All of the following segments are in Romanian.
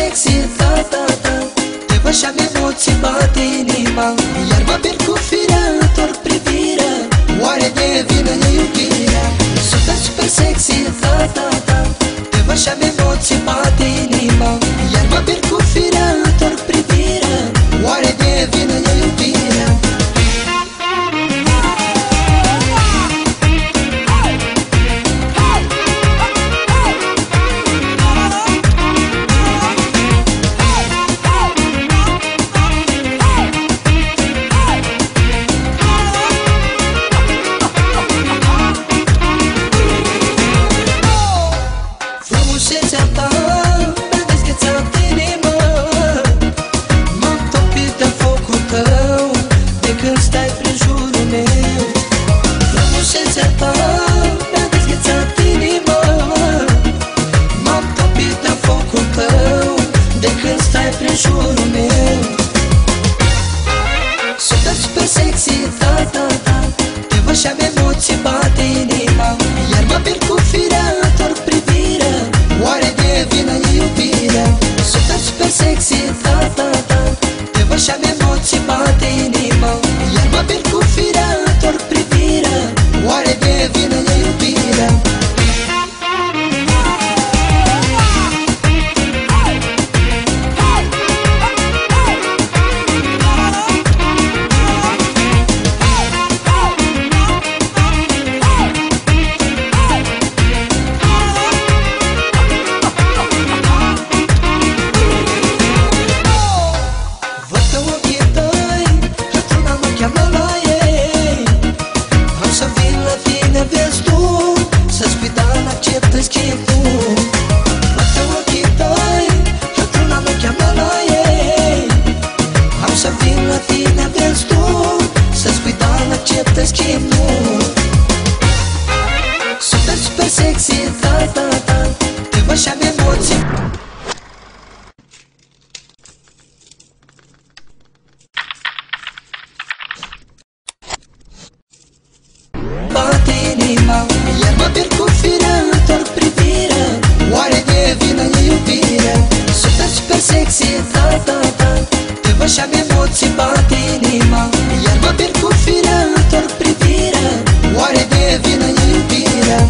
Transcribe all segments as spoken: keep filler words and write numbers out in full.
sexy, ta, ta, ta. Te văd și-am emoții, bate inima, iar mă pierd cu firea, întorc privirea. Oare de vină e iubirea? Super, super sexy, ta, ta, ta. Te văd și-am emoții, bate inima, iar mă pierd cu firea, întorc privirea. Oare de vină e iubirea? Frumusețea ta mi-a desghețat inima, m-am topit de focul tău de când stai prin jurul meu. Frumusețea ta mi-a desghețat inima, m-am topit de focul tău de când stai prin jurul meu. Super, super sexy, ta, ta, ta. Te văd și-am emoții, bate inima, iar mă pierd cu firea, întorc privirea. Oare de vină e iubirea? Super, super sexy, ta, ta, ta. Te văd și-am emoții, bate inima, iar mă pierd cu firea, întorc privirea. Oare de vină e iubirea? Super, super sexy, ta, ta, ta. Te văd și-am emoții. Bate inima, iar mă pierd cu firea, întorc privirea. Oare de vină e iubirea? Super, super sexy, ta, ta, ta. Te văd și-am emoții, bate inima, iar mă pierd cu firea, întorc privirea. Oare de vină e iubirea?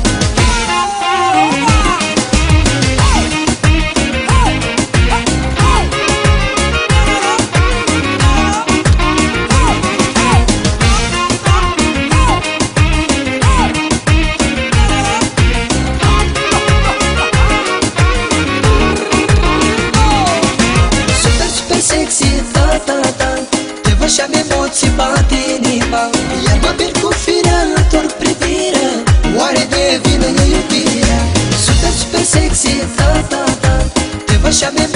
Sexy, ta, ta, ta. Te văd și-am emoții, bate inima, iar mă pierd cu firea, întorc privirea. Oare de vină e iubirea? Super, super sexy, ta, ta, ta. Te văd și-am